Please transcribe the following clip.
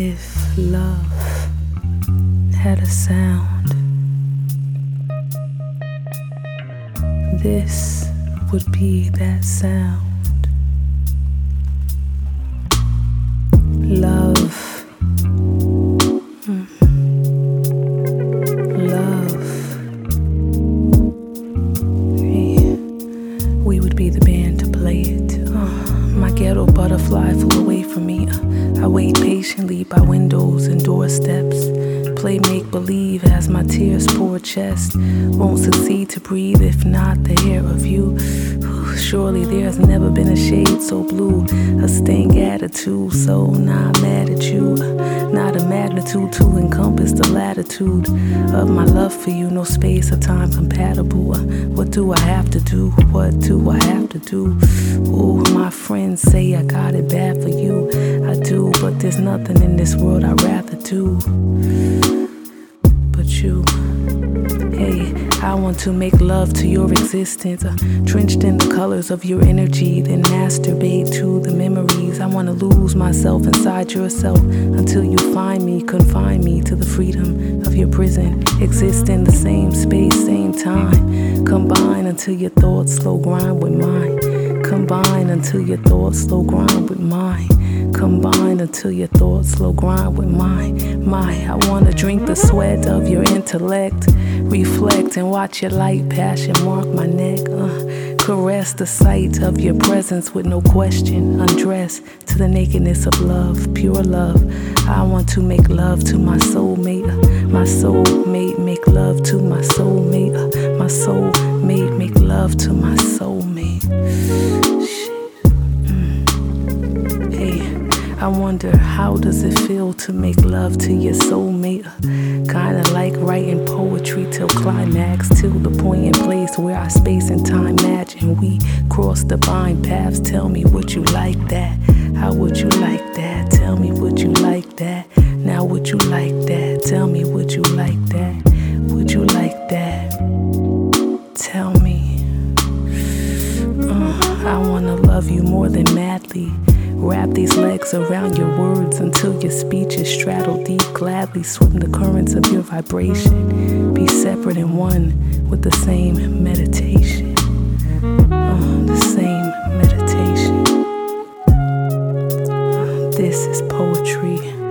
If love had a sound, this would be that sound. Love, love. Hey, we would be the band to play it. My ghetto butterfly flew away from me. I wait patiently by windows and doorsteps. Play make-believe as my tears pour chest. Won't succeed to breathe if not the air of you. Surely there's never been a shade so blue. A stank attitude, so not mad at you. Not a magnitude to encompass the latitude of my love for you. No space or time compatible. What do I have to do? What do I have to do? Ooh, my friends say I got it bad for you. I do, but there's nothing in this world I'd rather do but you. Hey, I want to make love to your existence, drenched in the colors of your energy, then masturbate to the memories. I want to lose myself inside yourself until you find me, confine me to the freedom of your prison. Exist in the same space, same time. Combine until your thoughts slow grind with mine. Combine until your thoughts slow grind with mine. Combine until your thoughts slow grind with mine. I wanna drink the sweat of your intellect. Reflect and watch your light passion mark my neck. Caress the sight of your presence with no question. Undress to the nakedness of love, pure love. I want to make love to my soulmate. My soulmate, make love to my soulmate. My soulmate, make love to my soulmate. I wonder, how does it feel to make love to your soulmate? Kinda like writing poetry till climax, till the point and place where our space and time match and we cross the bind paths. Tell me, would you like that? How would you like that? Tell me, would you like that? Now would you like that? Tell me, would you like that? Would you like that? Tell me. I wanna love you more than madly. Wrap these legs around your words until your speech is straddled deep. Gladly swim the currents of your vibration. Be separate and one with the same meditation. The same meditation. This is poetry.